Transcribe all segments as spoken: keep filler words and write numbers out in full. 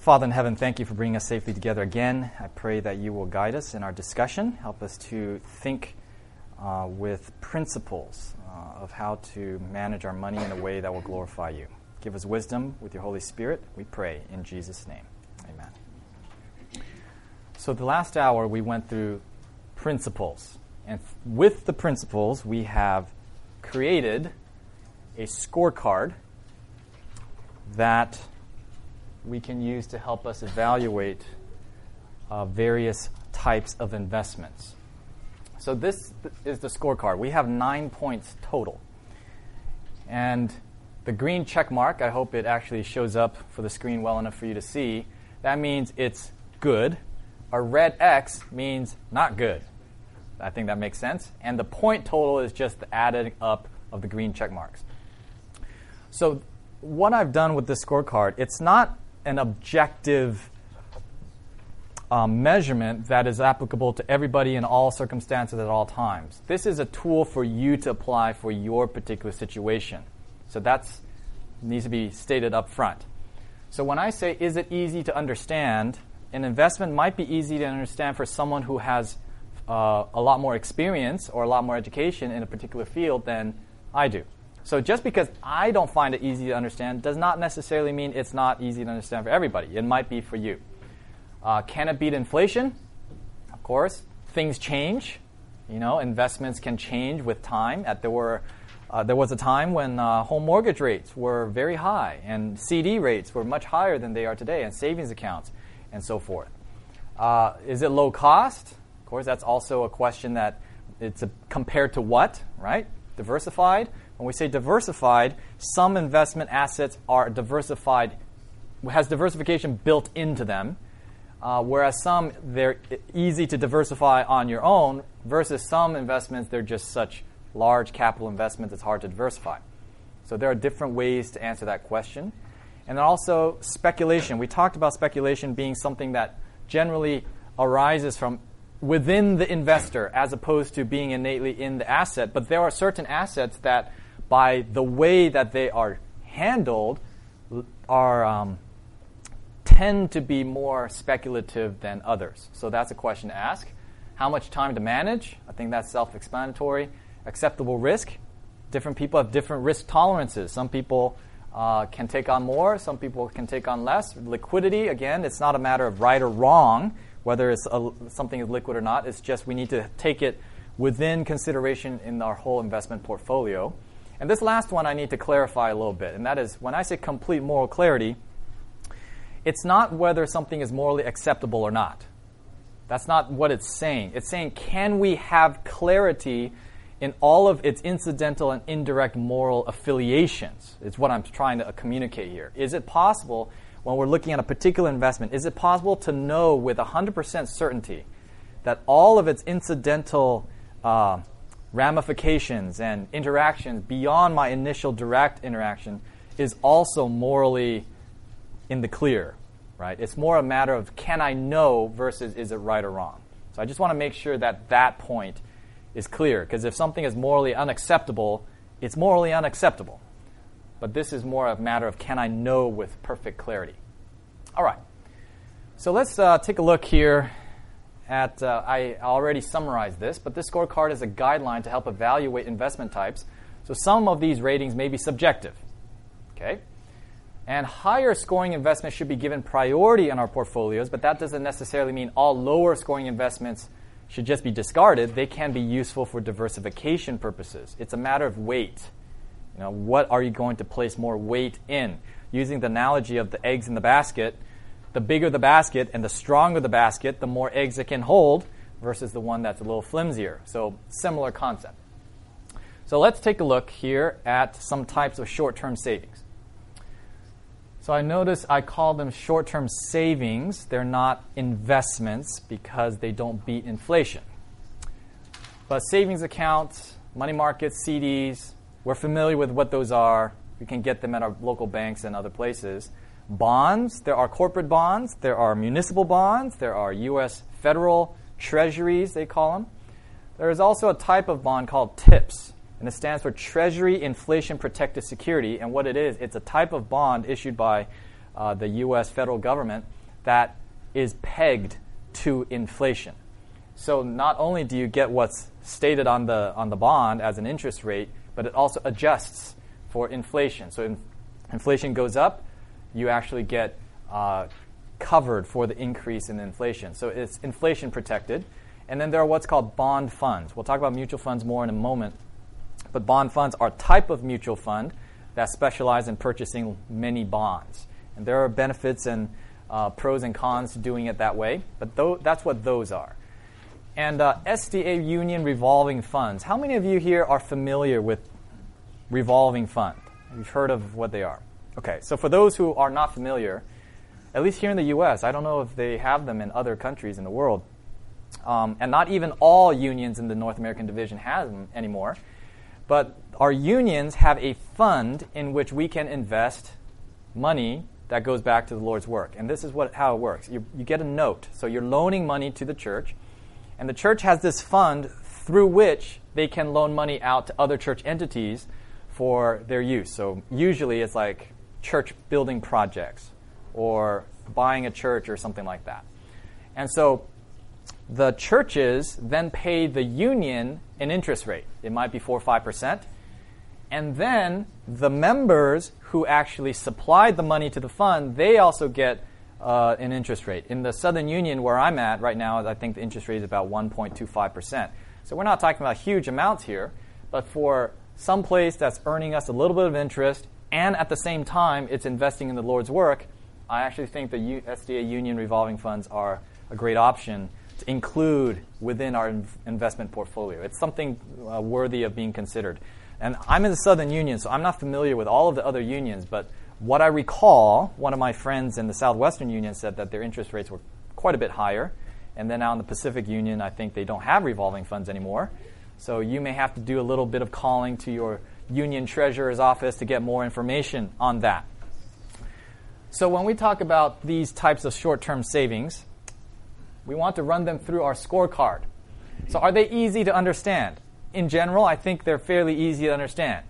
Father in heaven, thank you for bringing us safely together again. I pray that you will guide us in our discussion, help us to think uh, with principles uh, of how to manage our money in a way that will glorify you. Give us wisdom with your Holy Spirit, we pray in Jesus' name. Amen. So the last hour we went through principles. And with the principles, we have created a scorecard that we can use to help us evaluate uh, various types of investments. So this is the scorecard. We have nine points total. And the green check mark, I hope it actually shows up for the screen well enough for you to see. That means it's good. A red X means not good. I think that makes sense. And the point total is just the adding up of the green check marks. So what I've done with this scorecard, it's not an objective um, measurement that is applicable to everybody in all circumstances at all times. This is a tool for you to apply for your particular situation. So that needs to be stated up front. So when I say, is it easy to understand, an investment might be easy to understand for someone who has uh, a lot more experience or a lot more education in a particular field than I do. So just because I don't find it easy to understand does not necessarily mean it's not easy to understand for everybody. It might be for you. Uh, can it beat inflation? Of course. Things change. You know, investments can change with time. At there were, uh, there was a time when uh, home mortgage rates were very high, and C D rates were much higher than they are today, and savings accounts, and so forth. Uh, is it low cost? Of course, that's also a question that it's a, compared to what, right? Diversified. When we say diversified, some investment assets are diversified, has diversification built into them, uh, whereas some, they're easy to diversify on your own, versus some investments, they're just such large capital investments, it's hard to diversify. So there are different ways to answer that question. And then also speculation. We talked about speculation being something that generally arises from within the investor as opposed to being innately in the asset. But there are certain assets that, by the way that they are handled, are um, tend to be more speculative than others. So that's a question to ask. How much time to manage? I think that's self-explanatory. Acceptable risk. Different people have different risk tolerances. Some people uh, can take on more. Some people can take on less. Liquidity, again, it's not a matter of right or wrong, whether it's a, something is liquid or not. It's just we need to take it within consideration in our whole investment portfolio. And this last one I need to clarify a little bit, and that is when I say complete moral clarity, it's not whether something is morally acceptable or not. That's not what it's saying. It's saying, can we have clarity in all of its incidental and indirect moral affiliations? It's what I'm trying to communicate here. Is it possible, when we're looking at a particular investment, is it possible to know with one hundred percent certainty that all of its incidental uh, ramifications and interactions beyond my initial direct interaction is also morally in the clear, right? It's more a matter of can I know versus is it right or wrong. So I just want to make sure that that point is clear, because if something is morally unacceptable, it's morally unacceptable. But this is more a matter of can I know with perfect clarity. All right. So let's uh, take a look here at, uh, I already summarized this, but this scorecard is a guideline to help evaluate investment types. So some of these ratings may be subjective. Okay? And higher scoring investments should be given priority in our portfolios, but that doesn't necessarily mean all lower scoring investments should just be discarded. They can be useful for diversification purposes. It's a matter of weight. You know, what are you going to place more weight in? Using the analogy of the eggs in the basket, the bigger the basket and the stronger the basket, the more eggs it can hold versus the one that's a little flimsier. So similar concept. So let's take a look here at some types of short-term savings. So I notice I call them short-term savings. They're not investments because they don't beat inflation. But savings accounts, money markets, C Ds, we're familiar with what those are. We can get them at our local banks and other places. Bonds, there are corporate bonds, there are municipal bonds, there are U S federal treasuries, they call them. There is also a type of bond called TIPS, and it stands for Treasury Inflation Protected Security. And what it is, it's a type of bond issued by uh, the U S federal government that is pegged to inflation. So not only do you get what's stated on the on the bond as an interest rate, but it also adjusts for inflation. So in, inflation goes up, you actually get uh, covered for the increase in inflation. So it's inflation protected. And then there are what's called bond funds. We'll talk about mutual funds more in a moment. But bond funds are a type of mutual fund that specialize in purchasing many bonds. And there are benefits and uh, pros and cons to doing it that way. But th- that's what those are. And uh, S D A Union revolving funds. How many of you here are familiar with revolving fund? You've heard of what they are. Okay, so for those who are not familiar, at least here in the U S, I don't know if they have them in other countries in the world. Um, and not even all unions in the North American division have them anymore. But our unions have a fund in which we can invest money that goes back to the Lord's work. And this is what how it works. You, you get a note. So you're loaning money to the church. And the church has this fund through which they can loan money out to other church entities for their use. So usually it's like church building projects or buying a church or something like that. And so the churches then pay the union an interest rate. It might be four or five percent. And then the members who actually supplied the money to the fund, they also get uh, an interest rate. In the Southern Union, where I'm at right now, I think the interest rate is about one point two five percent. So we're not talking about huge amounts here, but for some place that's earning us a little bit of interest, and at the same time it's investing in the Lord's work, I actually think the U- S D A Union revolving funds are a great option to include within our inv- investment portfolio. It's something uh, worthy of being considered. And I'm in the Southern Union, so I'm not familiar with all of the other unions, but what I recall, one of my friends in the Southwestern Union said that their interest rates were quite a bit higher. And then out in the Pacific Union, I think they don't have revolving funds anymore. So you may have to do a little bit of calling to your union treasurer's office to get more information on that. So when we talk about these types of short-term savings, we want to run them through our scorecard. So are they easy to understand? In general, I think they're fairly easy to understand.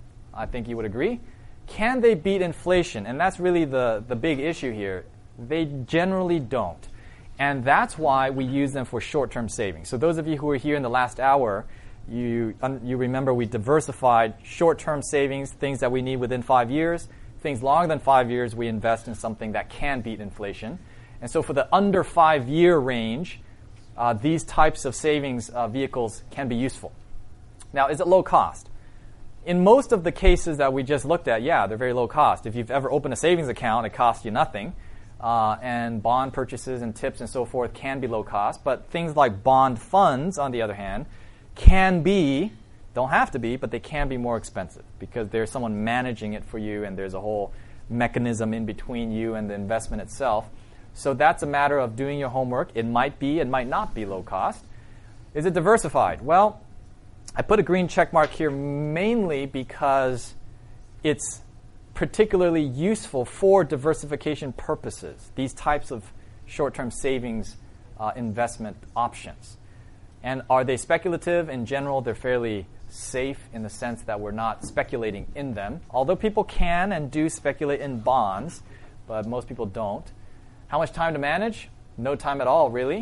I think you would agree. Can they beat inflation? And that's really the, the big issue here. They generally don't. And that's why we use them for short-term savings. So those of you who were here in the last hour, you, um, you remember we diversified short-term savings, things that we need within five years. Things longer than five years, we invest in something that can beat inflation. And so for the under five-year range, uh, these types of savings uh, vehicles can be useful. Now, is it low cost? In most of the cases that we just looked at, yeah, they're very low cost. If you've ever opened a savings account, it costs you nothing. Uh, and bond purchases and tips and so forth can be low cost. But things like bond funds, on the other hand, can be, don't have to be, but they can be more expensive because there's someone managing it for you and there's a whole mechanism in between you and the investment itself. So that's a matter of doing your homework. It might be, it might not be low cost. Is it diversified? Well, I put a green check mark here mainly because it's particularly useful for diversification purposes, these types of short-term savings uh, investment options. And are they speculative? In general, they're fairly safe in the sense that we're not speculating in them, although people can and do speculate in bonds, but most people don't. How much time to manage? No time at all, really.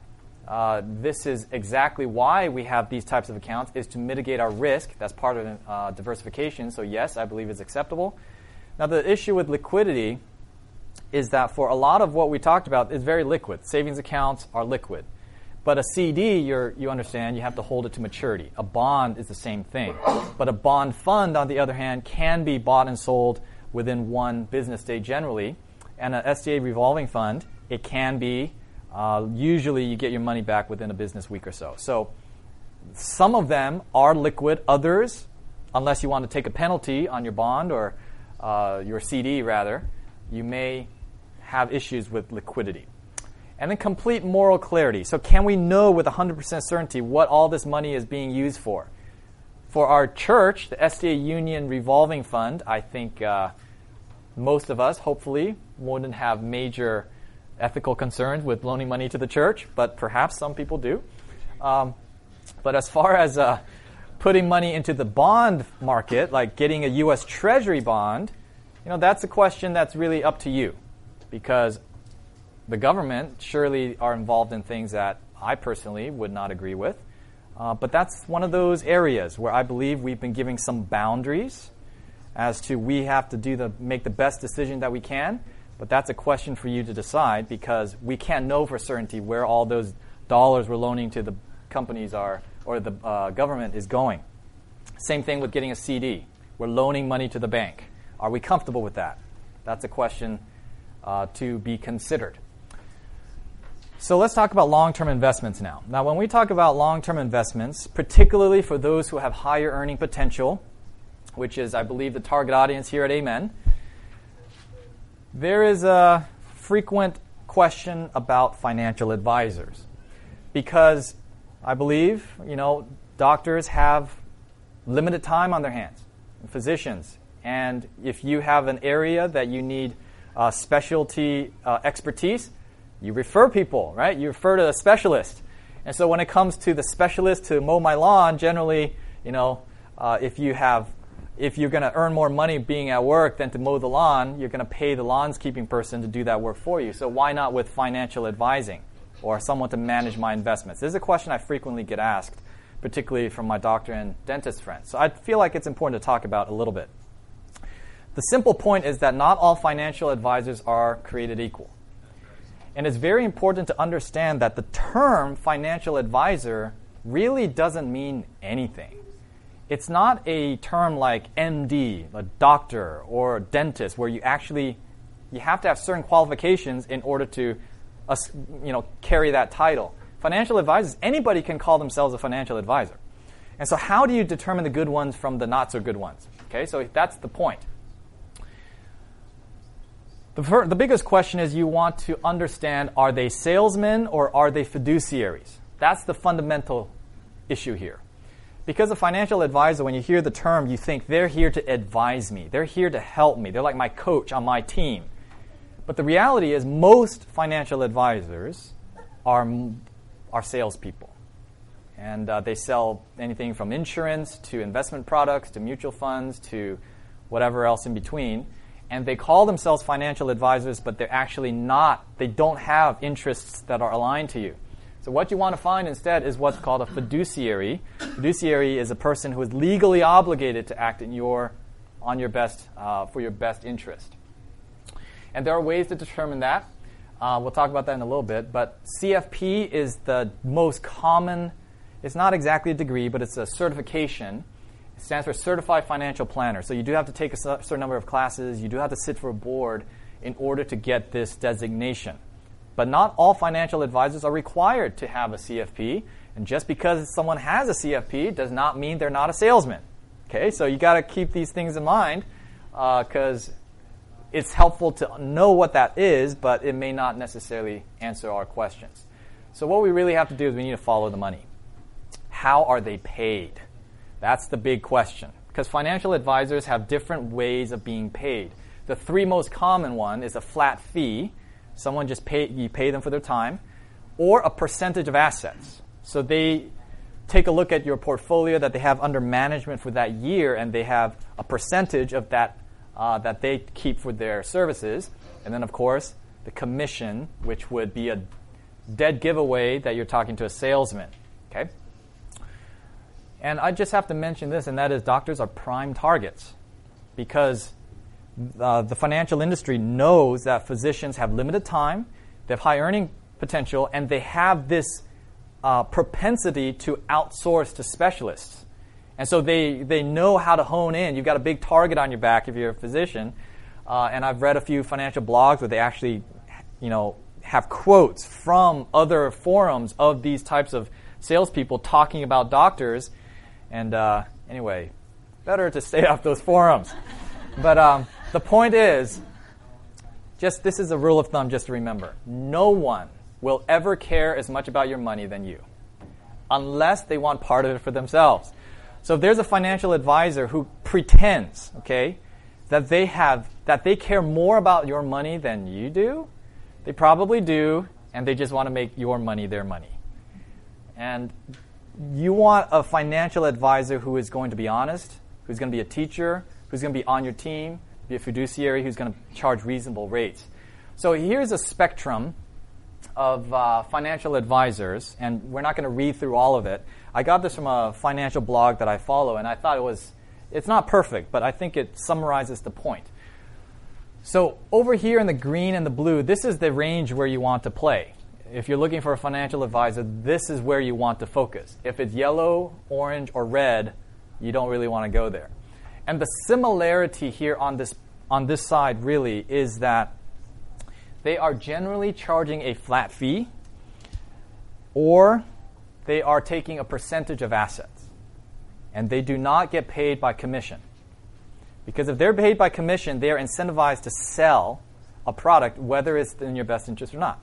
Uh, this is exactly why we have these types of accounts, is to mitigate our risk. That's part of uh, diversification. So yes, I believe it's acceptable. Now, the issue with liquidity is that for a lot of what we talked about is very liquid. Savings accounts are liquid. But a C D, you're, you understand, you have to hold it to maturity. A bond is the same thing. But a bond fund, on the other hand, can be bought and sold within one business day generally. And an S D A revolving fund, it can be, uh, usually you get your money back within a business week or so. So some of them are liquid. Others, unless you want to take a penalty on your bond or uh, your C D rather, you may have issues with liquidity. And then complete moral clarity. So can we know with one hundred percent certainty what all this money is being used for? For our church, the S D A Union Revolving Fund, I think uh, most of us, hopefully, wouldn't have major ethical concerns with loaning money to the church, but perhaps some people do. Um, but as far as uh, putting money into the bond market, like getting a U S Treasury bond, You know, that's a question that's really up to you, because the government surely are involved in things that I personally would not agree with. Uh, but that's one of those areas where I believe we've been giving some boundaries as to we have to do the make the best decision that we can. But that's a question for you to decide, because we can't know for certainty where all those dollars we're loaning to the companies are, or the uh, government is going. Same thing with getting a C D. We're loaning money to the bank. Are we comfortable with that? That's a question uh, to be considered. So let's talk about long-term investments now. Now, when we talk about long-term investments, particularly for those who have higher earning potential, which is, I believe, the target audience here at Amen, there is a frequent question about financial advisors, because I believe, you know, doctors have limited time on their hands, physicians, and if you have an area that you need uh, specialty uh, expertise, you refer people, right? You refer to a specialist. And so when it comes to the specialist to mow my lawn, generally, you know, uh, if you have, if you're going to earn more money being at work than to mow the lawn, you're going to pay the lawnskeeping person to do that work for you. So why not with financial advising or someone to manage my investments? This is a question I frequently get asked, particularly from my doctor and dentist friends. So I feel like it's important to talk about a little bit. The simple point is that not all financial advisors are created equal. And it's very important to understand that the term financial advisor really doesn't mean anything. It's not a term like M D, a doctor, or a dentist, where you actually you have to have certain qualifications in order to uh, you know, carry that title. Financial advisors, anybody can call themselves a financial advisor. And so how do you determine the good ones from the not so good ones? Okay, so that's the point. The, fir- the biggest question is you want to understand, are they salesmen or are they fiduciaries? That's the fundamental issue here. Because a financial advisor, when you hear the term, you think they're here to advise me. They're here to help me. They're like my coach on my team. But the reality is most financial advisors are, are salespeople. And uh, they sell anything from insurance to investment products to mutual funds to whatever else in between. And they call themselves financial advisors, but they're actually not. They don't have interests that are aligned to you. So what you want to find instead is what's called a fiduciary. Fiduciary is a person who is legally obligated to act in your, on your best, uh, for your best interest. And there are ways to determine that. Uh, we'll talk about that in a little bit. But C F P is the most common. It's not exactly a degree, but it's a certification. It stands for Certified Financial Planner. So you do have to take a certain number of classes. You do have to sit for a board in order to get this designation. But not all financial advisors are required to have a C F P. And just because someone has a C F P does not mean they're not a salesman. Okay, so you got to keep these things in mind, because uh, it's helpful to know what that is, but it may not necessarily answer our questions. So what we really have to do is we need to follow the money. How are they paid? That's the big question, because financial advisors have different ways of being paid. The three most common one is a flat fee. Someone just pay, you pay them for their time, or a percentage of assets. So they take a look at your portfolio that they have under management for that year, and they have a percentage of that uh, that they keep for their services. And then, of course, the commission, which would be a dead giveaway that you're talking to a salesman. Okay. And I just have to mention this, and that is doctors are prime targets, because uh, the financial industry knows that physicians have limited time, they have high earning potential, and they have this uh, propensity to outsource to specialists. And so they, they know how to hone in. You've got a big target on your back if you're a physician. Uh, and I've read a few financial blogs where they actually, you know, have quotes from other forums of these types of salespeople talking about doctors. And uh, anyway, better to stay off those forums. But um, the point is, just this is a rule of thumb just to remember. No one will ever care as much about your money than you, unless they want part of it for themselves. So if there's a financial advisor who pretends, okay, that they have that they care more about your money than you do, they probably do, and they just want to make your money their money. And you want a financial advisor who is going to be honest, who's going to be a teacher, who's going to be on your team, be a fiduciary who's going to charge reasonable rates. So here's a spectrum of uh, financial advisors, and we're not going to read through all of it. I got this from a financial blog that I follow, and I thought it was, it's not perfect, but I think it summarizes the point. So over here in the green and the blue, this is the range where you want to play. If you're looking for a financial advisor, this is where you want to focus. If it's yellow, orange, or red, you don't really want to go there. And the similarity here on this on this side really is that they are generally charging a flat fee, or they are taking a percentage of assets. And they do not get paid by commission. Because if they're paid by commission, they are incentivized to sell a product, whether it's in your best interest or not.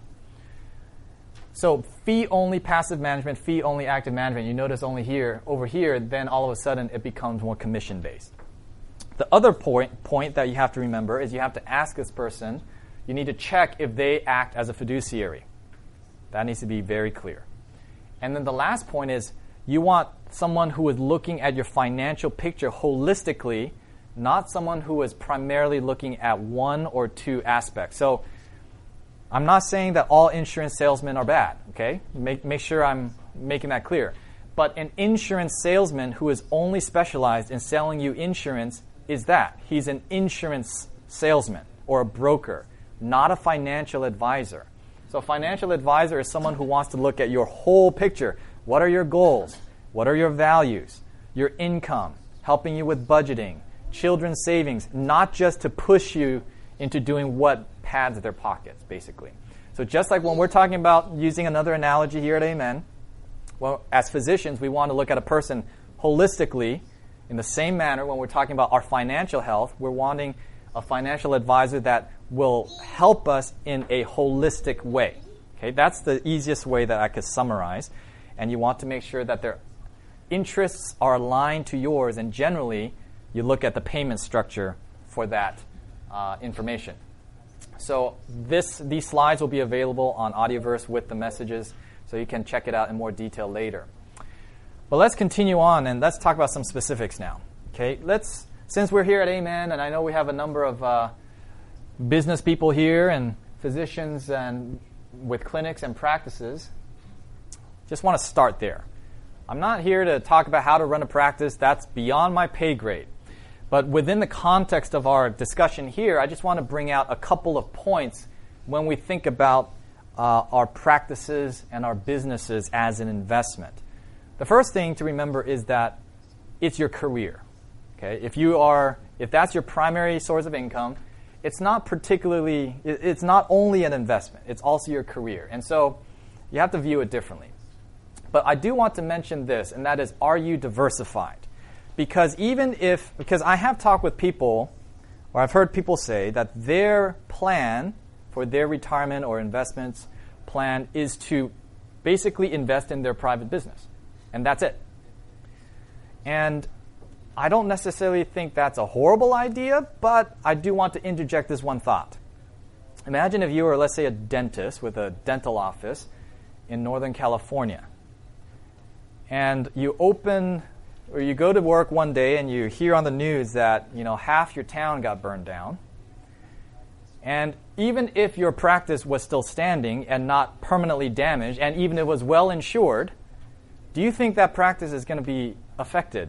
So fee-only passive management, fee-only active management, you notice only here, over here, then all of a sudden it becomes more commission-based. The other point, point that you have to remember is you have to ask this person, you need to check if they act as a fiduciary. That needs to be very clear. And then the last point is you want someone who is looking at your financial picture holistically, not someone who is primarily looking at one or two aspects. So I'm not saying that all insurance salesmen are bad, okay? Make, make sure I'm making that clear. But an insurance salesman who is only specialized in selling you insurance is that. He's an insurance salesman or a broker, not a financial advisor. So a financial advisor is someone who wants to look at your whole picture. What are your goals? What are your values? Your income, helping you with budgeting, children's savings, not just to push you into doing what pads their pockets, basically. So just like when we're talking about using another analogy here at Amen, well, as physicians, we want to look at a person holistically in the same manner when we're talking about our financial health. We're wanting a financial advisor that will help us in a holistic way. Okay, that's the easiest way that I could summarize. And you want to make sure that their interests are aligned to yours, and generally, you look at the payment structure for that uh, information. So this, these slides will be available on Audioverse with the messages, so you can check it out in more detail later. But let's continue on, and let's talk about some specifics now. Okay, let's, since we're here at Amen, and I know we have a number of uh, business people here and physicians and with clinics and practices, just want to start there. I'm not here to talk about how to run a practice. That's beyond my pay grade. But within the context of our discussion here, I just want to bring out a couple of points when we think about uh, our practices and our businesses as an investment. The first thing to remember is that it's your career. Okay, if you are, if that's your primary source of income, it's not particularly, it's not only an investment. It's also your career, and so you have to view it differently. But I do want to mention this, and that is, are you diversified? Because even if, because I have talked with people, or I've heard people say that their plan for their retirement or investments plan is to basically invest in their private business. And that's it. And I don't necessarily think that's a horrible idea, but I do want to interject this one thought. Imagine if you were, let's say, a dentist with a dental office in Northern California. And you open, or you go to work one day and you hear on the news that, you know, half your town got burned down. And even if your practice was still standing and not permanently damaged, and even if it was well insured, do you think that practice is going to be affected?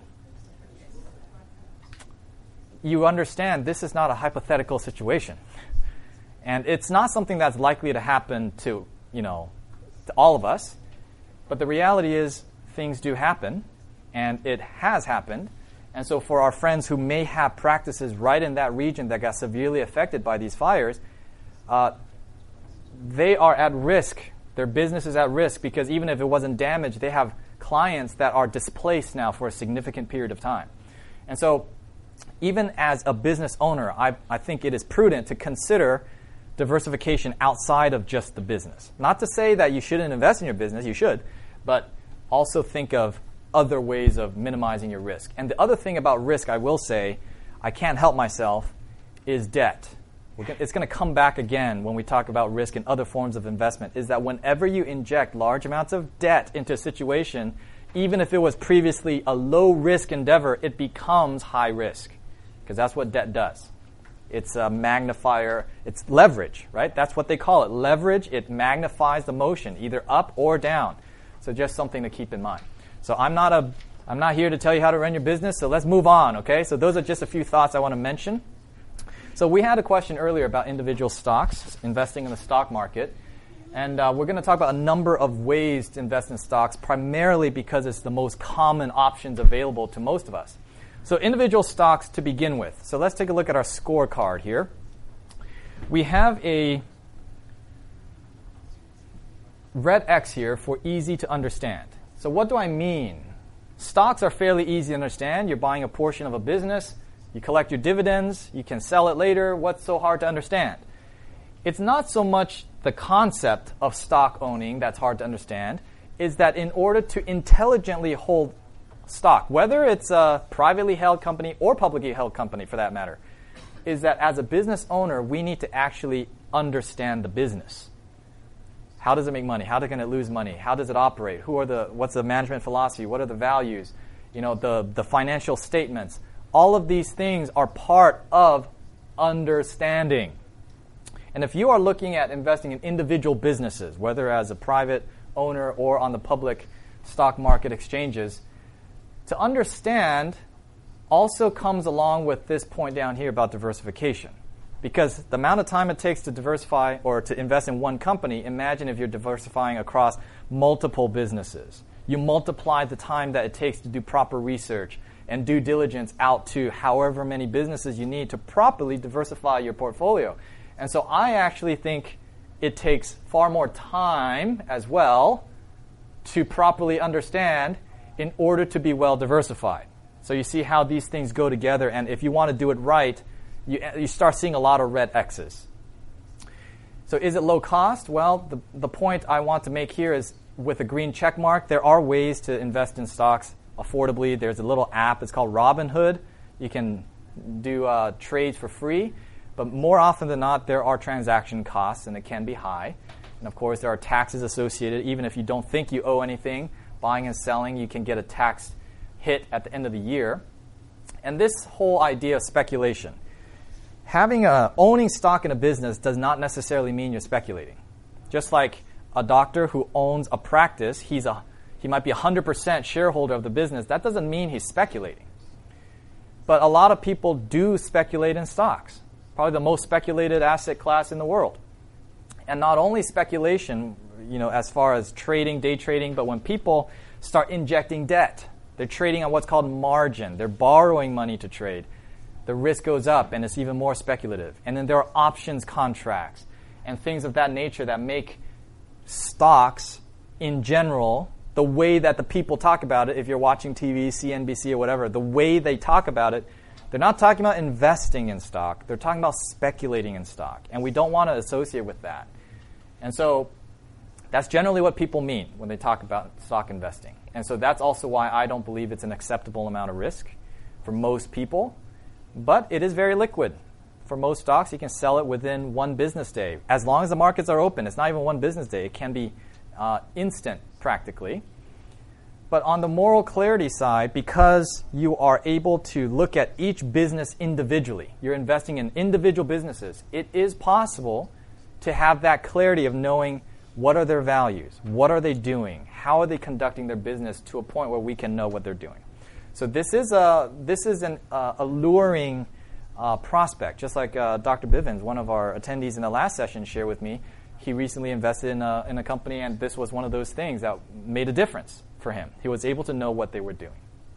You understand this is not a hypothetical situation. And it's not something that's likely to happen to, you know, to all of us. But the reality is, things do happen, and it has happened. And so for our friends who may have practices right in that region that got severely affected by these fires, uh, they are at risk. Their business is at risk because even if it wasn't damaged, they have clients that are displaced now for a significant period of time. And so even as a business owner, I, I think it is prudent to consider diversification outside of just the business. Not to say that you shouldn't invest in your business, you should, but also think of other ways of minimizing your risk. And the other thing about risk, I will say, I can't help myself, is debt. We're gonna, it's going to come back again when we talk about risk and other forms of investment, is that whenever you inject large amounts of debt into a situation, even if it was previously a low-risk endeavor, it becomes high risk, because that's what debt does. It's a magnifier. It's leverage, right? That's what they call it. Leverage, it magnifies the motion, either up or down. So just something to keep in mind. So I'm not a, I'm not here to tell you how to run your business, so let's move on, okay? So those are just a few thoughts I want to mention. So we had a question earlier about individual stocks, investing in the stock market. And uh, we're going to talk about a number of ways to invest in stocks, primarily because it's the most common options available to most of us. So individual stocks to begin with. So let's take a look at our scorecard here. We have a red X here for easy to understand. So what do I mean? Stocks are fairly easy to understand. You're buying a portion of a business. You collect your dividends. You can sell it later. What's so hard to understand? It's not so much the concept of stock owning that's hard to understand, is that in order to intelligently hold stock, whether it's a privately held company or publicly held company for that matter, is that as a business owner, we need to actually understand the business. How does it make money? How can it lose money? How does it operate? Who are the, what's the management philosophy? What are the values? You know, the, the financial statements. All of these things are part of understanding. And if you are looking at investing in individual businesses, whether as a private owner or on the public stock market exchanges, to understand also comes along with this point down here about diversification. Because the amount of time it takes to diversify or to invest in one company, imagine if you're diversifying across multiple businesses. You multiply the time that it takes to do proper research and due diligence out to however many businesses you need to properly diversify your portfolio. And so I actually think it takes far more time as well to properly understand in order to be well diversified. So you see how these things go together, and if you want to do it right, you, you start seeing a lot of red X's. So is it low cost? Well, the, the point I want to make here is with a green check mark, there are ways to invest in stocks affordably. There's a little app. It's called Robinhood. You can do uh, trades for free. But more often than not, there are transaction costs, and it can be high. And of course, there are taxes associated. Even if you don't think you owe anything, buying and selling, you can get a tax hit at the end of the year. And this whole idea of speculation. Having a, owning stock in a business does not necessarily mean you're speculating. Just like a doctor who owns a practice, he's a, he might be a one hundred percent shareholder of the business. That doesn't mean he's speculating. But a lot of people do speculate in stocks. Probably the most speculated asset class in the world. And not only speculation, you know, as far as trading, day trading, but when people start injecting debt, they're trading on what's called margin. They're borrowing money to trade. The risk goes up, and it's even more speculative. And then there are options contracts and things of that nature that make stocks, in general, the way that the people talk about it, if you're watching T V, C N B C or whatever, the way they talk about it, they're not talking about investing in stock. They're talking about speculating in stock. And we don't want to associate with that. And so that's generally what people mean when they talk about stock investing. And so that's also why I don't believe it's an acceptable amount of risk for most people. But it is very liquid. For most stocks, you can sell it within one business day. As long as the markets are open, it's not even one business day. It can be uh, instant, practically. But on the moral clarity side, because you are able to look at each business individually, you're investing in individual businesses, it is possible to have that clarity of knowing what are their values, what are they doing, how are they conducting their business to a point where we can know what they're doing. So this is a this is an uh, alluring uh, prospect, just like uh, Doctor Bivens, one of our attendees in the last session, shared with me. He recently invested in a, in a company, and this was one of those things that made a difference for him. He was able to know what they were doing.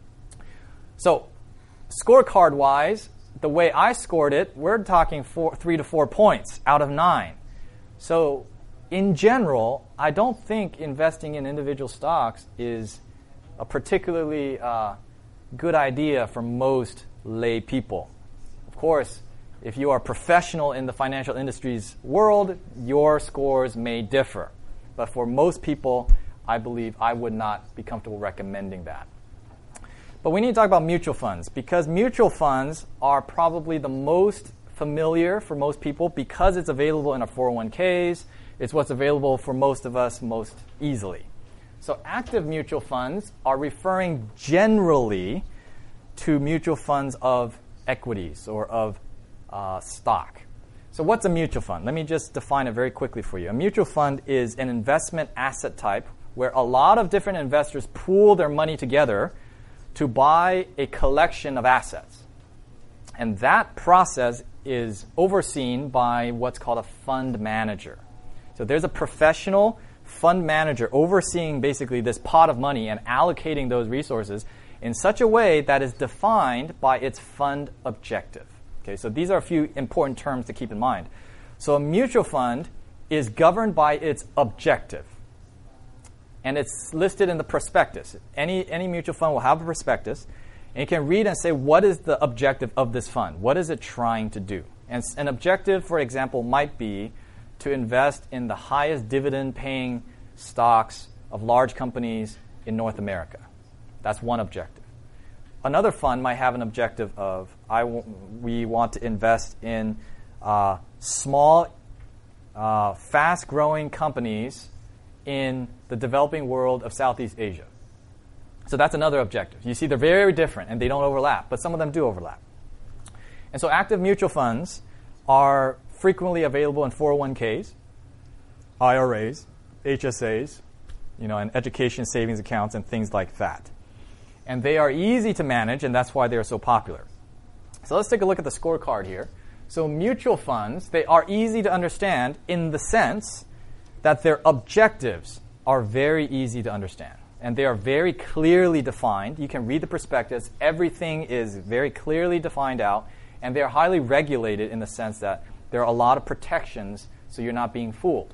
So scorecard-wise, the way I scored it, we're talking four, three to four points out of nine. So in general, I don't think investing in individual stocks is a particularly uh, good idea for most lay people. Of course, if you are a professional in the financial industry's world, your scores may differ. But for most people, I believe I would not be comfortable recommending that. But we need to talk about mutual funds, because mutual funds are probably the most familiar for most people because it's available in our four oh one k's. It's what's available for most of us most easily. So active mutual funds are referring generally to mutual funds of equities or of uh, stock. So what's a mutual fund? Let me just define it very quickly for you. A mutual fund is an investment asset type where a lot of different investors pool their money together to buy a collection of assets. And that process is overseen by what's called a fund manager. So there's a professional fund manager overseeing basically this pot of money and allocating those resources in such a way that is defined by its fund objective. Okay, so these are a few important terms to keep in mind. So a mutual fund is governed by its objective. And it's listed in the prospectus. Any, any mutual fund will have a prospectus. And you can read and say, what is the objective of this fund? What is it trying to do? And an objective, for example, might be to invest in the highest dividend-paying stocks of large companies in North America. That's one objective. Another fund might have an objective of, I w- we want to invest in uh, small, uh, fast-growing companies in the developing world of Southeast Asia. So that's another objective. You see, they're very different, and they don't overlap, but some of them do overlap. And so active mutual funds are frequently available in four oh one k's, I R As, H S As, you know, and education savings accounts and things like that. And they are easy to manage, and that's why they're so popular. So let's take a look at the scorecard here. So mutual funds, they are easy to understand in the sense that their objectives are very easy to understand. And they are very clearly defined. You can read the prospectus. Everything is very clearly defined out. And they are highly regulated in the sense that there are a lot of protections so you're not being fooled.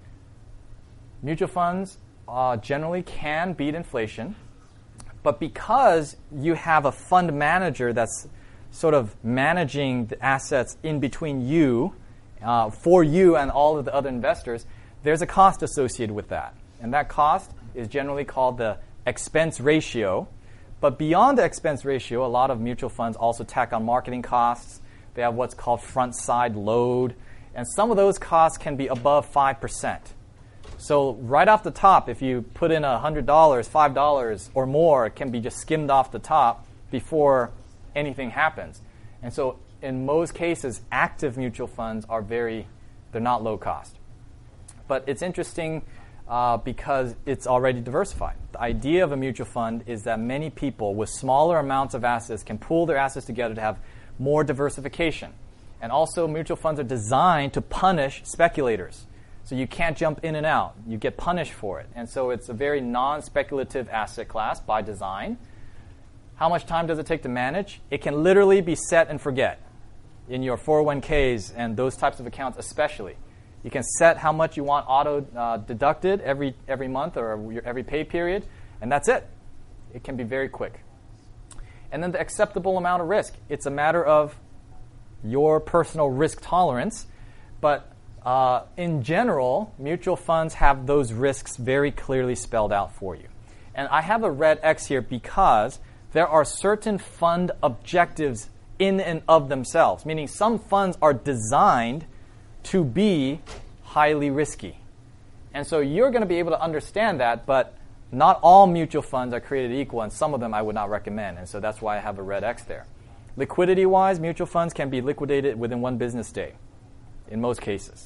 Mutual funds uh, generally can beat inflation. But because you have a fund manager that's sort of managing the assets in between you, uh, for you and all of the other investors, there's a cost associated with that. And that cost is generally called the expense ratio. But beyond the expense ratio, a lot of mutual funds also tack on marketing costs. They have what's called front side load. And some of those costs can be above five percent. So right off the top, if you put in one hundred dollars, five dollars or more, it can be just skimmed off the top before anything happens. And so in most cases, active mutual funds are very, they're not low cost. But it's interesting uh, because it's already diversified. The idea of a mutual fund is that many people with smaller amounts of assets can pool their assets together to have more diversification. And also mutual funds are designed to punish speculators. So you can't jump in and out. You get punished for it. And so it's a very non-speculative asset class by design. How much time does it take to manage? It can literally be set and forget in your four oh one k's and those types of accounts especially. You can set how much you want auto uh, deducted every every month or your, every pay period, and that's it. It can be very quick. And then the acceptable amount of risk. It's a matter of your personal risk tolerance, but uh, in general, mutual funds have those risks very clearly spelled out for you. And I have a red X here because there are certain fund objectives in and of themselves, meaning some funds are designed to be highly risky. And so you're going to be able to understand that, but not all mutual funds are created equal, and some of them I would not recommend. And so that's why I have a red X there. Liquidity-wise, mutual funds can be liquidated within one business day in most cases.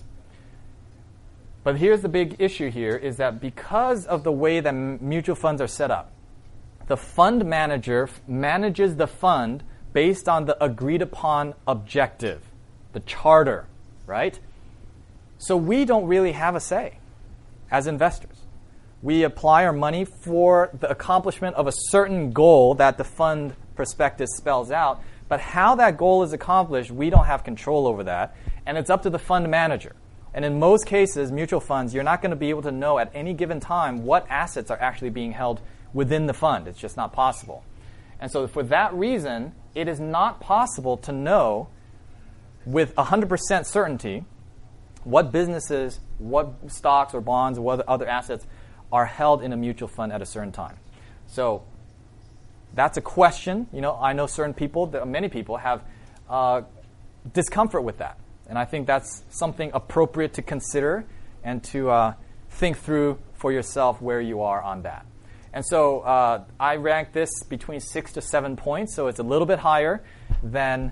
But here's the big issue here is that because of the way that mutual funds are set up, the fund manager manages the fund based on the agreed-upon objective, the charter, right? So we don't really have a say as investors. We apply our money for the accomplishment of a certain goal that the fund prospectus spells out, but how that goal is accomplished, we don't have control over that, and it's up to the fund manager. And in most cases, mutual funds, you're not going to be able to know at any given time what assets are actually being held within the fund. It's just not possible. And so for that reason, it is not possible to know with one hundred percent certainty what businesses, what stocks or bonds or what other assets are held in a mutual fund at a certain time. So that's a question. You know, I know certain people, many people have uh, discomfort with that. And I think that's something appropriate to consider and to uh, think through for yourself where you are on that. And so uh, I rank this between six to seven points, so it's a little bit higher than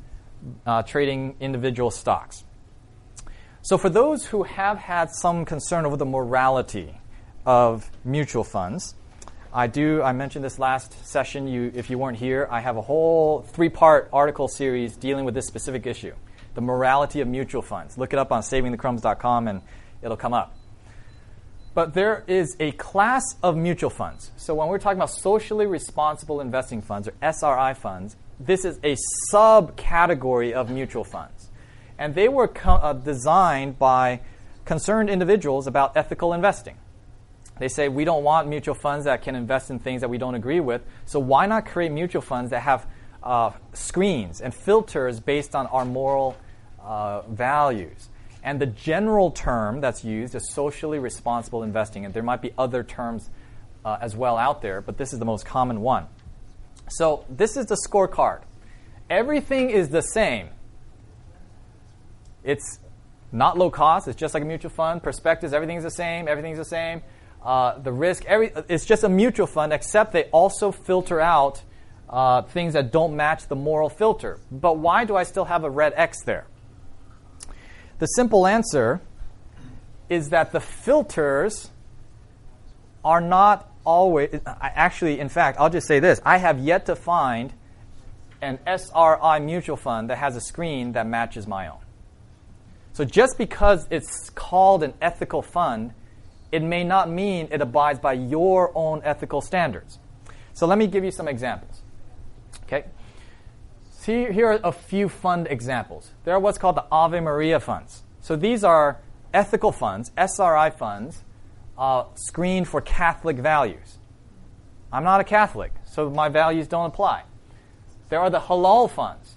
uh, trading individual stocks. So for those who have had some concern over the morality of mutual funds, I do, I mentioned this last session, you, if you weren't here, I have a whole three-part article series dealing with this specific issue, the morality of mutual funds. Look it up on saving the crumbs dot com and it'll come up. But there is a class of mutual funds. So when we're talking about socially responsible investing funds, or S R I funds, this is a subcategory of mutual funds. And they were co- uh, designed by concerned individuals about ethical investing. They say, we don't want mutual funds that can invest in things that we don't agree with, so why not create mutual funds that have uh, screens and filters based on our moral uh, values? And the general term that's used is socially responsible investing, and there might be other terms uh, as well out there, but this is the most common one. So this is the scorecard. Everything is the same. It's not low cost. It's just like a mutual fund. Prospectus, everything's the same. Everything's the same. Uh, the risk, every, it's just a mutual fund, except they also filter out uh, things that don't match the moral filter. But why do I still have a red X there? The simple answer is that the filters are not always, actually, in fact, I'll just say this. I have yet to find an S R I mutual fund that has a screen that matches my own. So just because it's called an ethical fund, it may not mean it abides by your own ethical standards. So let me give you some examples. Okay. See, here are a few fund examples. There are what's called the Ave Maria funds. So these are ethical funds, S R I funds, uh, screened for Catholic values. I'm not a Catholic, so my values don't apply. There are the halal funds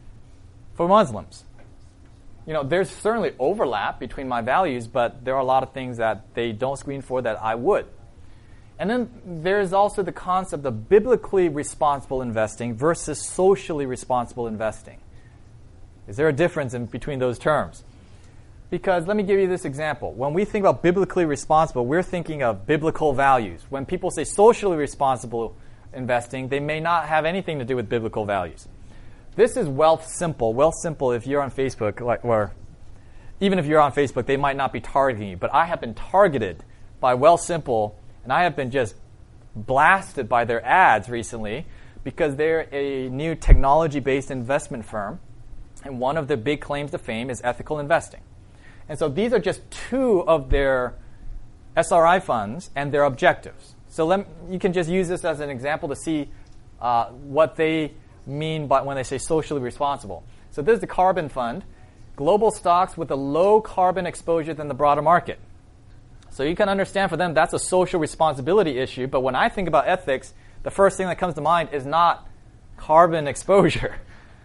for Muslims. You know, there's certainly overlap between my values, but there are a lot of things that they don't screen for that I would. And then there's also the concept of biblically responsible investing versus socially responsible investing. Is there a difference in between those terms? Because let me give you this example. When we think about biblically responsible, we're thinking of biblical values. When people say socially responsible investing, they may not have anything to do with biblical values. This is Wealthsimple. Wealthsimple, if you're on Facebook, like, or even if you're on Facebook, they might not be targeting you. But I have been targeted by Wealthsimple, and I have been just blasted by their ads recently because they're a new technology-based investment firm, and one of their big claims to fame is ethical investing. And so these are just two of their S R I funds and their objectives. So let, you can just use this as an example to see uh, what they mean by when they say socially responsible. So this is the carbon fund, global stocks with a low carbon exposure than the broader market. So you can understand for them that's a social responsibility issue, but when I think about ethics, the first thing that comes to mind is not carbon exposure.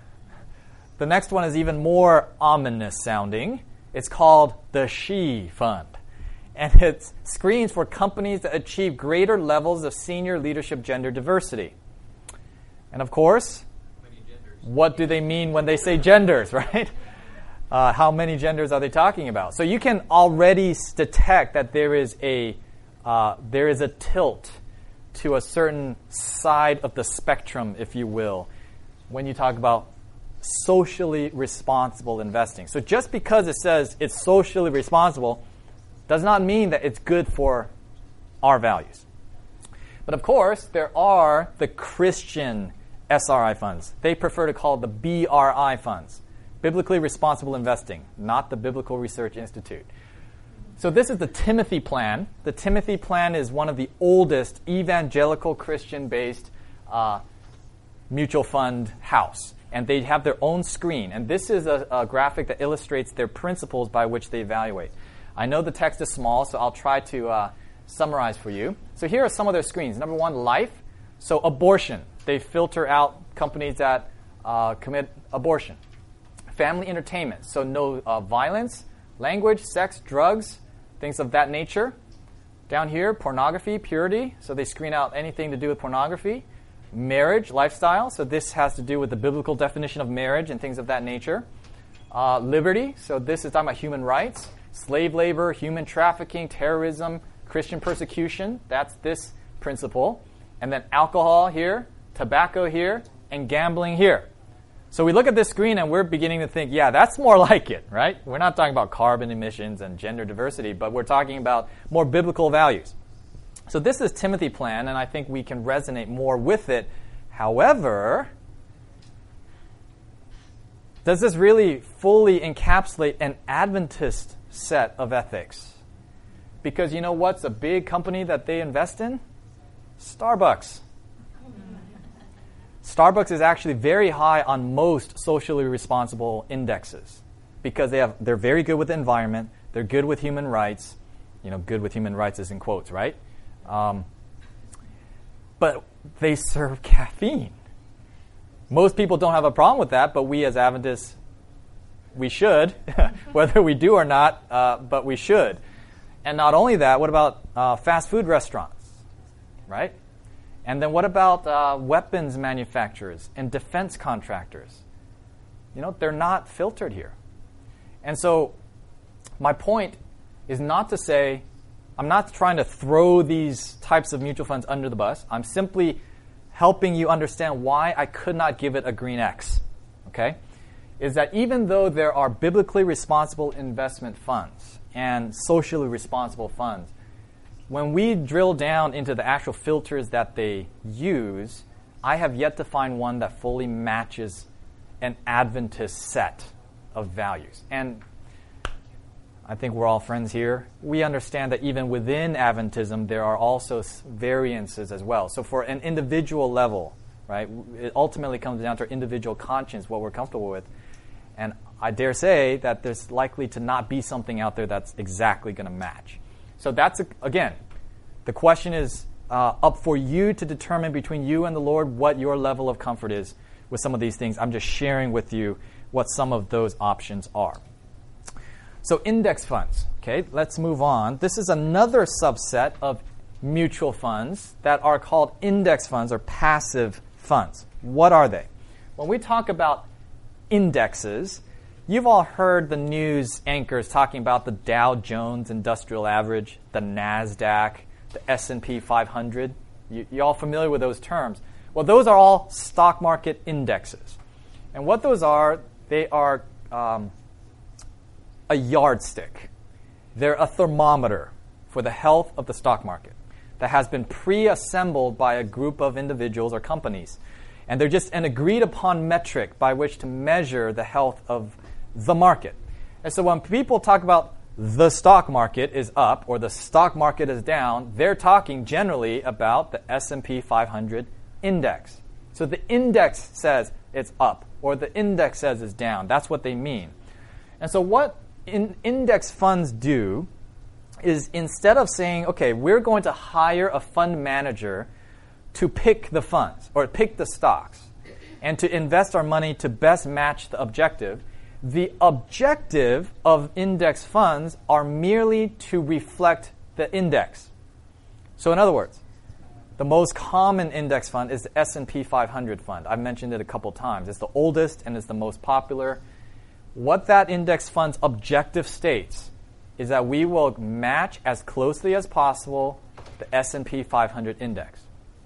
The next one is even more ominous sounding. It's called the She Fund. And it screens for companies that achieve greater levels of senior leadership gender diversity. And of course, what do they mean when they say genders, right? Uh, how many genders are they talking about? So you can already detect that there is a uh, there is a tilt to a certain side of the spectrum, if you will, when you talk about socially responsible investing. So just because it says it's socially responsible does not mean that it's good for our values. But of course, there are the Christian S R I funds. They prefer to call it the B R I funds, Biblically Responsible Investing, not the Biblical Research Institute. So this is the Timothy Plan. The Timothy Plan is one of the oldest evangelical Christian-based uh, mutual fund house. And they have their own screen. And this is a, a graphic that illustrates their principles by which they evaluate. I know the text is small, so I'll try to uh, summarize for you. So here are some of their screens. Number one, life. So abortion. They filter out companies that uh, commit abortion. Family entertainment. So no uh, violence, language, sex, drugs, things of that nature. Down here, pornography, purity. So they screen out anything to do with pornography. Marriage, lifestyle. So this has to do with the biblical definition of marriage and things of that nature. Uh, liberty. So this is talking about human rights. Slave labor, human trafficking, terrorism, Christian persecution. That's this principle. And then alcohol here, tobacco here, and gambling here. So we look at this screen and we're beginning to think, yeah, that's more like it, right? We're not talking about carbon emissions and gender diversity, but we're talking about more biblical values. So this is Timothy plan, and I think we can resonate more with it. However, does this really fully encapsulate an Adventist set of ethics? Because you know what's a big company that they invest in? Starbucks. Starbucks is actually very high on most socially responsible indexes because they have, they're very good with the environment, they're good with human rights. You know, good with human rights is in quotes, right? Um, but they serve caffeine. Most people don't have a problem with that, but we as Adventists, we should, whether we do or not, uh, but we should. And not only that, what about uh, fast food restaurants, right? And then what about uh, weapons manufacturers and defense contractors? You know, they're not filtered here. And so my point is not to say, I'm not trying to throw these types of mutual funds under the bus. I'm simply helping you understand why I could not give it a green X, okay? Is that even though there are biblically responsible investment funds and socially responsible funds, when we drill down into the actual filters that they use, I have yet to find one that fully matches an Adventist set of values. And I think we're all friends here. We understand that even within Adventism, there are also variances as well. So for an individual level, right, it ultimately comes down to our individual conscience, what we're comfortable with. And I dare say that there's likely to not be something out there that's exactly going to match. So that's, a, again, the question is uh, up for you to determine between you and the Lord what your level of comfort is with some of these things. I'm just sharing with you what some of those options are. So index funds, okay, let's move on. This is another subset of mutual funds that are called index funds or passive funds. What are they? When we talk about indexes, you've all heard the news anchors talking about the Dow Jones Industrial Average, the NASDAQ, the S and P five hundred. You, you all familiar with those terms? Well, those are all stock market indexes. And what those are, they are um, a yardstick. They're a thermometer for the health of the stock market that has been pre-assembled by a group of individuals or companies. And they're just an agreed-upon metric by which to measure the health of the market. And so when people talk about the stock market is up or the stock market is down, they're talking generally about the S and P five hundred index. So the index says it's up or the index says it's down. That's what they mean. And so what in index funds do is instead of saying, okay, we're going to hire a fund manager to pick the funds or pick the stocks and to invest our money to best match the objective, the objective of index funds are merely to reflect the index. So in other words, the most common index fund is the S and P five hundred fund. I've mentioned it a couple times. It's the oldest and it's the most popular. What that index fund's objective states is that we will match as closely as possible the S and P five hundred index.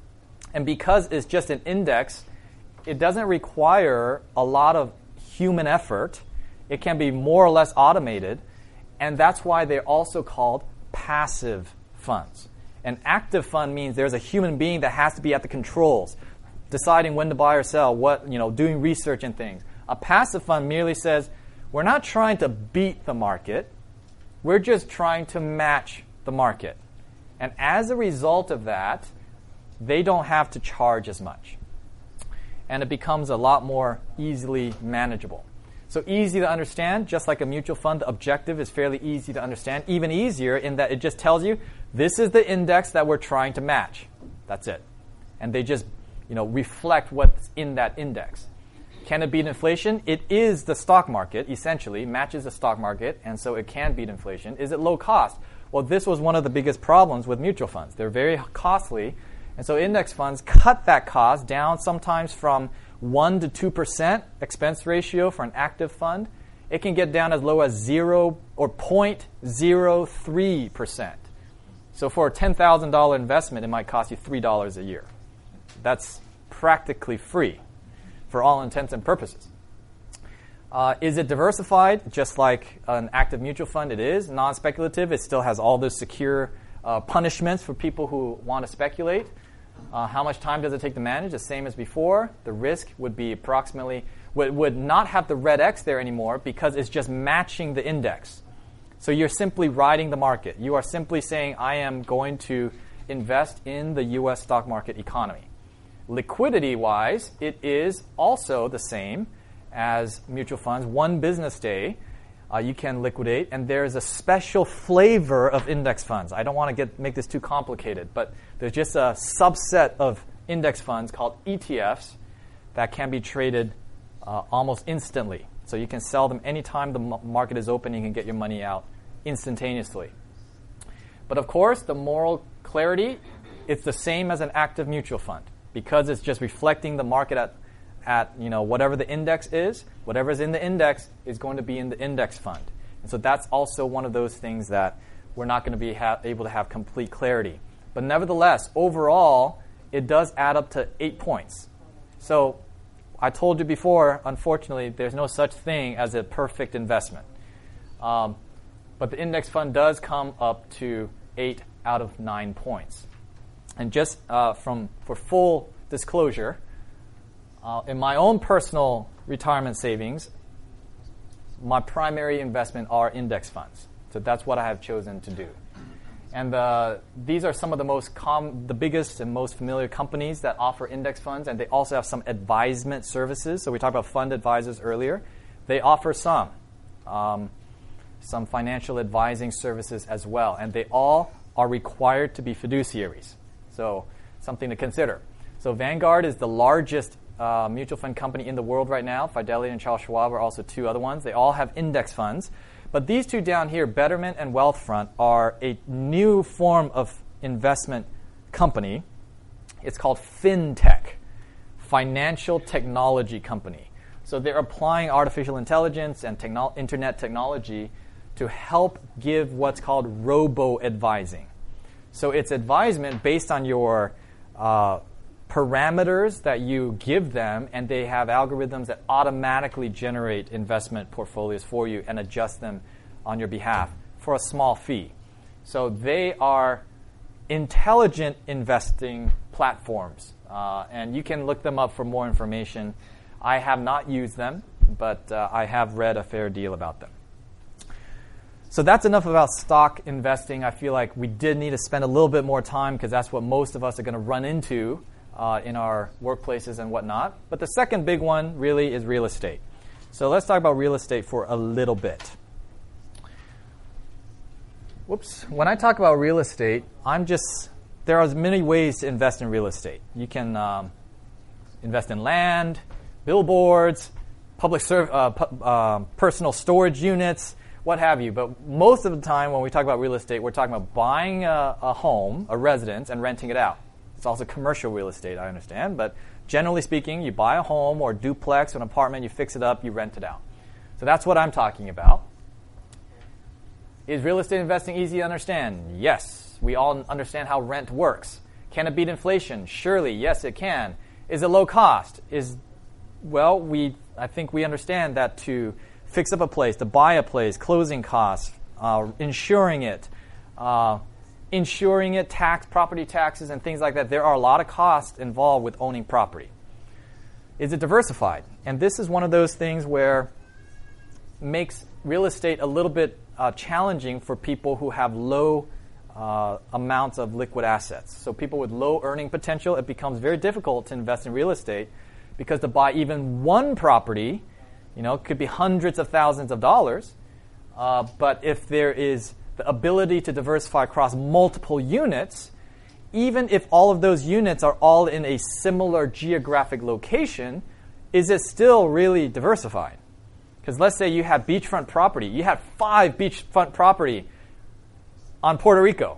And because it's just an index, it doesn't require a lot of human effort. It can be more or less automated, and that's why they're also called passive funds. An active fund means there's a human being that has to be at the controls, deciding when to buy or sell, what, you know, doing research and things. A passive fund merely says, we're not trying to beat the market, we're just trying to match the market. And as a result of that, they don't have to charge as much. And it becomes a lot more easily manageable. So easy to understand, just like a mutual fund, the objective is fairly easy to understand. Even easier in that it just tells you, this is the index that we're trying to match. That's it. And they just, you know, reflect what's in that index. Can it beat inflation? It is the stock market, essentially, matches the stock market, and so it can beat inflation. Is it low cost? Well, this was one of the biggest problems with mutual funds. They're very costly, and so index funds cut that cost down sometimes from one to two percent expense ratio for an active fund. It can get down as low as zero or zero point zero three percent. So for a ten thousand dollars investment, it might cost you three dollars a year. That's practically free for all intents and purposes. Uh, is it diversified? Just like an active mutual fund, it is. Non-speculative, it still has all those secure uh, punishments for people who want to speculate. Uh, how much time does it take to manage? The same as before. The risk would be approximately, would, would not have the red X there anymore because it's just matching the index. So you're simply riding the market. You are simply saying, I am going to invest in the U S stock market economy. Liquidity-wise, it is also the same as mutual funds. One business day, uh, you can liquidate, and there's a special flavor of index funds. I don't want to get make this too complicated, but there's just a subset of index funds called E T Fs that can be traded uh, almost instantly. So you can sell them anytime the market is open. You can get your money out instantaneously. But of course, the moral clarity, it's the same as an active mutual fund because it's just reflecting the market at at you know whatever the index is. Whatever is in the index is going to be in the index fund. And so that's also one of those things that we're not going to be ha- able to have complete clarity. But nevertheless, overall, it does add up to eight points. So I told you before, unfortunately, there's no such thing as a perfect investment. Um, but the index fund does come up to eight out of nine points. And just uh, from for full disclosure, Uh, in my own personal retirement savings, my primary investment are index funds. So that's what I have chosen to do. And uh, these are some of the most com- the biggest and most familiar companies that offer index funds, and they also have some advisement services. So we talked about fund advisors earlier. They offer some, um, some financial advising services as well, and they all are required to be fiduciaries. So something to consider. So Vanguard is the largest Uh, mutual fund company in the world right now. Fidelity and Charles Schwab are also two other ones. They all have index funds. But these two down here, Betterment and Wealthfront, are a new form of investment company. It's called FinTech, Financial Technology Company. So they're applying artificial intelligence and techno- internet technology to help give what's called robo-advising. So it's advisement based on your uh, parameters that you give them, and they have algorithms that automatically generate investment portfolios for you and adjust them on your behalf for a small fee. So they are intelligent investing platforms, uh, and you can look them up for more information. I have not used them, but uh, I have read a fair deal about them. So that's enough about stock investing. I feel like we did need to spend a little bit more time because that's what most of us are going to run into Uh, in our workplaces and whatnot. But the second big one really is real estate. So let's talk about real estate for a little bit. Whoops. When I talk about real estate, I'm just, there are many ways to invest in real estate. You can um, invest in land, billboards, public serv- uh, pu- uh, personal storage units, what have you. But most of the time when we talk about real estate, we're talking about buying a, a home, a residence, and renting it out. It's also commercial real estate, I understand. But generally speaking, you buy a home or a duplex or an apartment, you fix it up, you rent it out. So that's what I'm talking about. Is real estate investing easy to understand? Yes. We all understand how rent works. Can it beat inflation? Surely, yes, it can. Is it low cost? Is well, we I think we understand that to fix up a place, to buy a place, closing costs, uh, insuring it, uh, insuring it, tax, property taxes, and things like that. There are a lot of costs involved with owning property. Is it diversified? And this is one of those things where makes real estate a little bit uh, challenging for people who have low uh, amounts of liquid assets. So people with low earning potential, it becomes very difficult to invest in real estate because to buy even one property, you know, could be hundreds of thousands of dollars. Uh, but if there is the ability to diversify across multiple units, even if all of those units are all in a similar geographic location, is it still really diversified? Because let's say you have beachfront property. You have five beachfront property on Puerto Rico.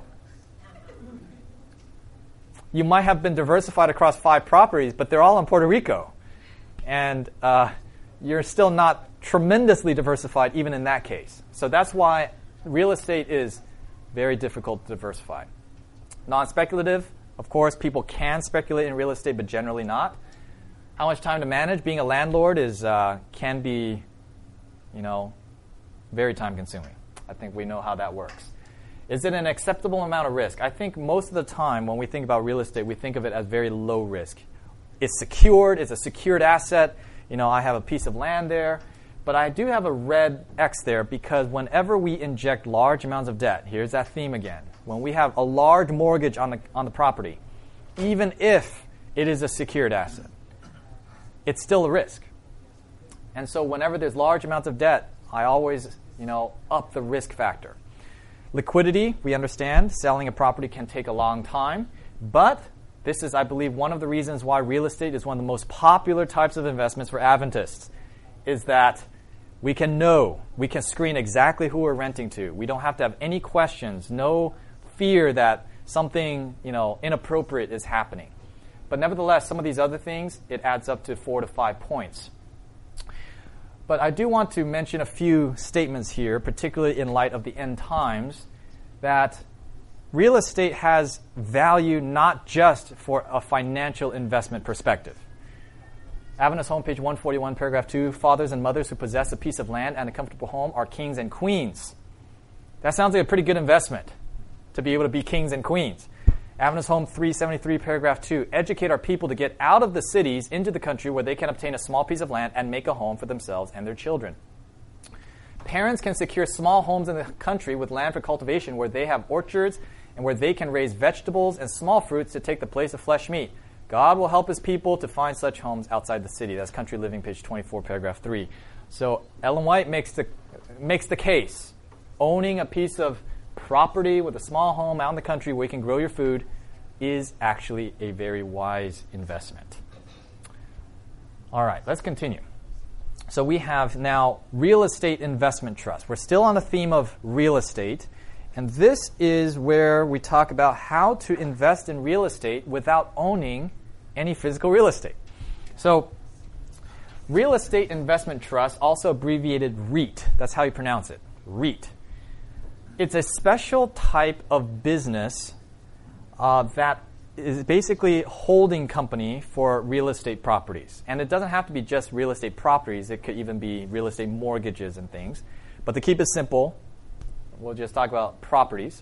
You might have been diversified across five properties, but they're all in Puerto Rico. And uh, you're still not tremendously diversified even in that case. So that's why real estate is very difficult to diversify. Non-speculative, of course, people can speculate in real estate, but generally not. How much time to manage? Being a landlord is uh, can be you know, very time consuming. I think we know how that works. Is it an acceptable amount of risk? I think most of the time when we think about real estate, we think of it as very low risk. It's secured. It's a secured asset. You know, I have a piece of land there. But I do have a red X there because whenever we inject large amounts of debt, here's that theme again. When we have a large mortgage on the on the property, even if it is a secured asset, it's still a risk. And so whenever there's large amounts of debt, I always, you know, up the risk factor. Liquidity, we understand, selling a property can take a long time, but this is, I believe, one of the reasons why real estate is one of the most popular types of investments for Adventists, is that we can know, we can screen exactly who we're renting to. We don't have to have any questions, no fear that something, you know, inappropriate is happening. But nevertheless, some of these other things, it adds up to four to five points. But I do want to mention a few statements here, particularly in light of the end times, that real estate has value not just for a financial investment perspective. Adventist Home, page one forty-one, paragraph two, fathers and mothers who possess a piece of land and a comfortable home are kings and queens. That sounds like a pretty good investment, to be able to be kings and queens. Adventist Home, three seventy-three, paragraph two, educate our people to get out of the cities into the country where they can obtain a small piece of land and make a home for themselves and their children. Parents can secure small homes in the country with land for cultivation where they have orchards and where they can raise vegetables and small fruits to take the place of flesh meat. God will help his people to find such homes outside the city. That's Country Living, page twenty-four, paragraph three. So Ellen White makes the makes the case. Owning a piece of property with a small home out in the country where you can grow your food is actually a very wise investment. All right, let's continue. So we have now real estate investment trust. We're still on the theme of real estate. And this is where we talk about how to invest in real estate without owning any physical real estate. So, real estate investment trust, also abbreviated REIT. That's how you pronounce it, REIT. It's a special type of business uh, that is basically a holding company for real estate properties. And it doesn't have to be just real estate properties. It could even be real estate mortgages and things. But to keep it simple, we'll just talk about properties.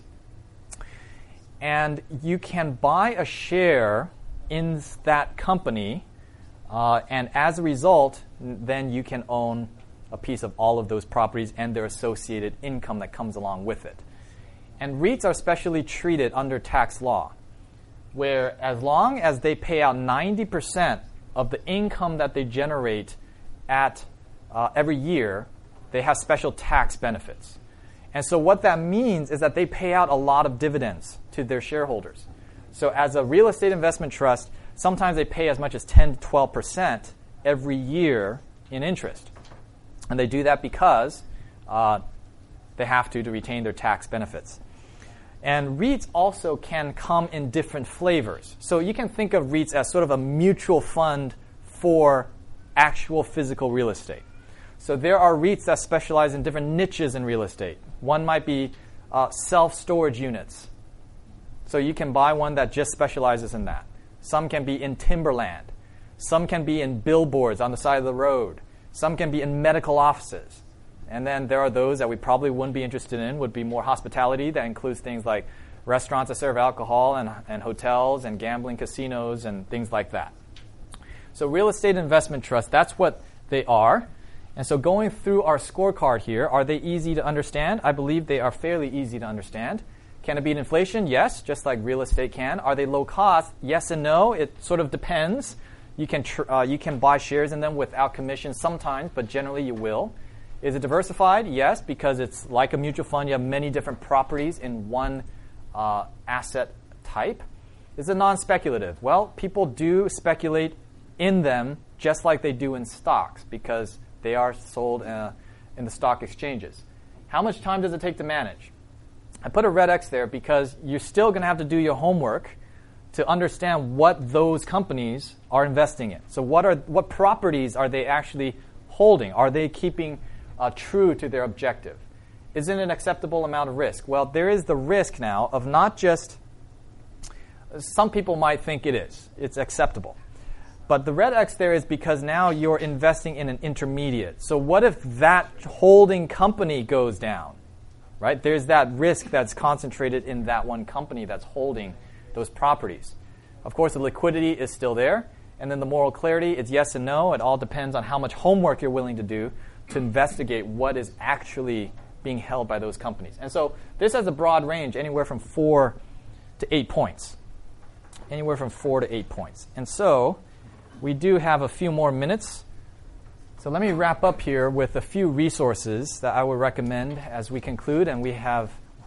And you can buy a share in that company, uh, and as a result, then you can own a piece of all of those properties and their associated income that comes along with it. And REITs are specially treated under tax law, where as long as they pay out ninety percent of the income that they generate at uh, every year, they have special tax benefits. And so what that means is that they pay out a lot of dividends to their shareholders. So as a real estate investment trust, sometimes they pay as much as ten to twelve percent every year in interest. And they do that because uh, they have to to retain their tax benefits. And REITs also can come in different flavors. So you can think of REITs as sort of a mutual fund for actual physical real estate. So there are REITs that specialize in different niches in real estate. One might be uh, self-storage units. So you can buy one that just specializes in that. Some can be in timberland. Some can be in billboards on the side of the road. Some can be in medical offices. And then there are those that we probably wouldn't be interested in, would be more hospitality. That includes things like restaurants that serve alcohol and, and hotels and gambling casinos and things like that. So real estate investment trusts, that's what they are. And so going through our scorecard here, are they easy to understand? I believe they are fairly easy to understand. Can it beat inflation? Yes, just like real estate can. Are they low cost? Yes and no. It sort of depends. You can tr- uh, you can buy shares in them without commission sometimes, but generally you will. Is it diversified? Yes, because it's like a mutual fund. You have many different properties in one uh, asset type. Is it non-speculative? Well, people do speculate in them just like they do in stocks because they are sold uh, in the stock exchanges. How much time does it take to manage? I put a red X there because you're still going to have to do your homework to understand what those companies are investing in. So what are what properties are they actually holding? Are they keeping uh, true to their objective? Is it an acceptable amount of risk? Well, there is the risk now of not just, some people might think it is. It's acceptable. but the red X there is because now you're investing in an intermediate. So what if that holding company goes down, right? There's that risk that's concentrated in that one company that's holding those properties. Of course, the liquidity is still there. And then the moral clarity, it's yes and no. It all depends on how much homework you're willing to do to investigate what is actually being held by those companies. And so this has a broad range, anywhere from four to eight points. Anywhere from four to eight points. And so we do have a few more minutes. So let me wrap up here with a few resources that I would recommend as we conclude. And we have,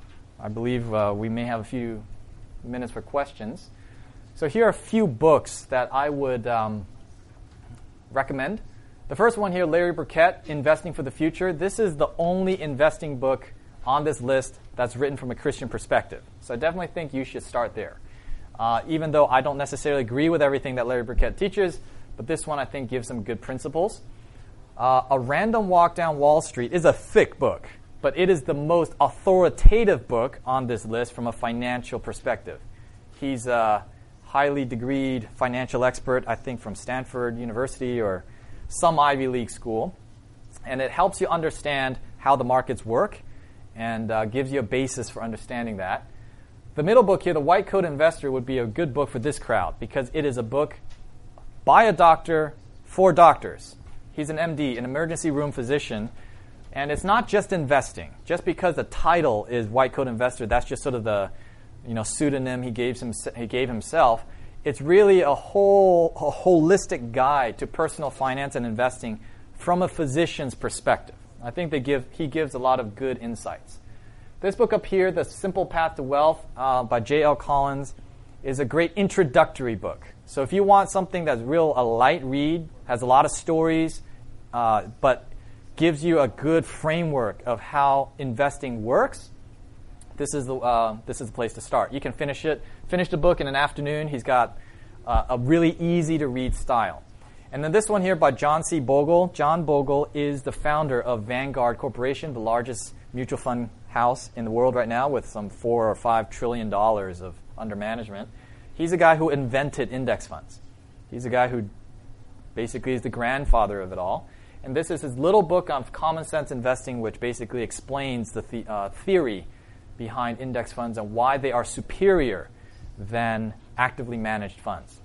I believe uh, we may have a few minutes for questions. So here are a few books that I would um, recommend. The first one here, Larry Burkett, Investing for the Future. This is the only investing book on this list that's written from a Christian perspective. So I definitely think you should start there. Uh, even though I don't necessarily agree with everything that Larry Burkett teaches, but this one I think gives some good principles. Uh, A Random Walk Down Wall Street is a thick book, but it is the most authoritative book on this list from a financial perspective. He's a highly degreed financial expert, I think from Stanford University or some Ivy League school, and it helps you understand how the markets work and uh, gives you a basis for understanding that. The middle book here, The White Coat Investor, would be a good book for this crowd because it is a book by a doctor for doctors. He's an M D, an emergency room physician, and it's not just investing. Just because the title is White Coat Investor, that's just sort of the you know pseudonym he gave, him, he gave himself. It's really a whole a holistic guide to personal finance and investing from a physician's perspective. I think they give he gives a lot of good insights. This book up here, The Simple Path to Wealth uh, by J L Collins, is a great introductory book. So if you want something that's real a light read, has a lot of stories, uh, but gives you a good framework of how investing works, this is the uh, this is the place to start. You can finish it, finish the book in an afternoon. He's got uh, a really easy to read style. And then this one here by John C. Bogle. John Bogle is the founder of Vanguard Corporation, the largest mutual fund house in the world right now with some four or five trillion dollars of under management. He's a guy who invented index funds. He's a guy who basically is the grandfather of it all. And this is his little book on common sense investing, which basically explains the, the uh, theory behind index funds and why they are superior than actively managed funds.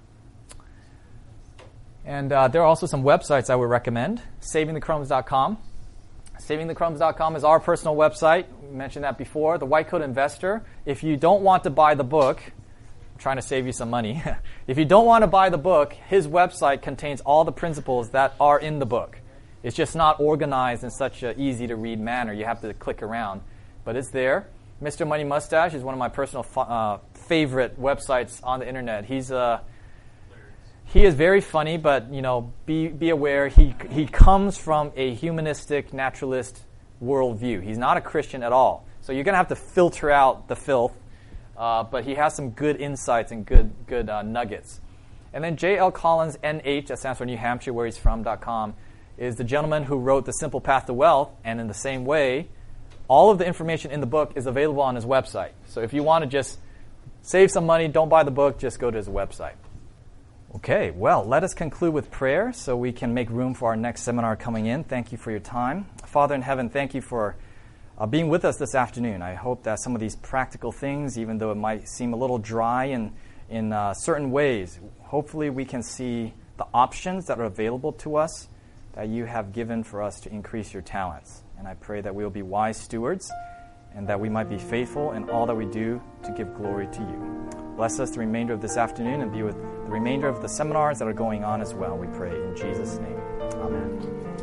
And uh, there are also some websites I would recommend. saving the crumbs dot com. saving the crumbs dot com is our personal website. We mentioned that before. The White Coat Investor. If you don't want to buy the book, I'm trying to save you some money. If you don't want to buy the book, his website contains all the principles that are in the book. It's just not organized in such an easy-to-read manner. You have to click around. But it's there. Mister Money Mustache is one of my personal uh, favorite websites on the internet. He's uh, he is very funny, but you know, be be aware he he comes from a humanistic, naturalist worldview. He's not a Christian at all, so you're gonna have to filter out the filth. Uh, but he has some good insights and good good uh, nuggets. And then J L Collins, N H, that stands for New Hampshire, where he's from dot com, is the gentleman who wrote The Simple Path to Wealth, and in the same way, all of the information in the book is available on his website. So if you want to just save some money, don't buy the book, just go to his website. Okay, well, let us conclude with prayer so we can make room for our next seminar coming in. Thank you for your time. Father in heaven, thank you for uh, being with us this afternoon. I hope that some of these practical things, even though it might seem a little dry in, in uh, certain ways, hopefully we can see the options that are available to us that you have given for us to increase your talents. And I pray that we will be wise stewards and that we might be faithful in all that we do to give glory to you. Bless us the remainder of this afternoon and be with the remainder of the seminars that are going on as well, we pray in Jesus' name. Amen.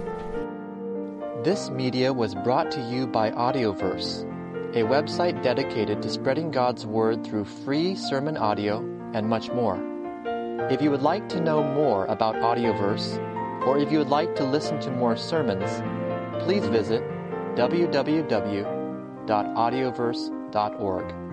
This media was brought to you by Audioverse, a website dedicated to spreading God's Word through free sermon audio and much more. If you would like to know more about Audioverse, or if you would like to listen to more sermons, please visit w w w dot audioverse dot org.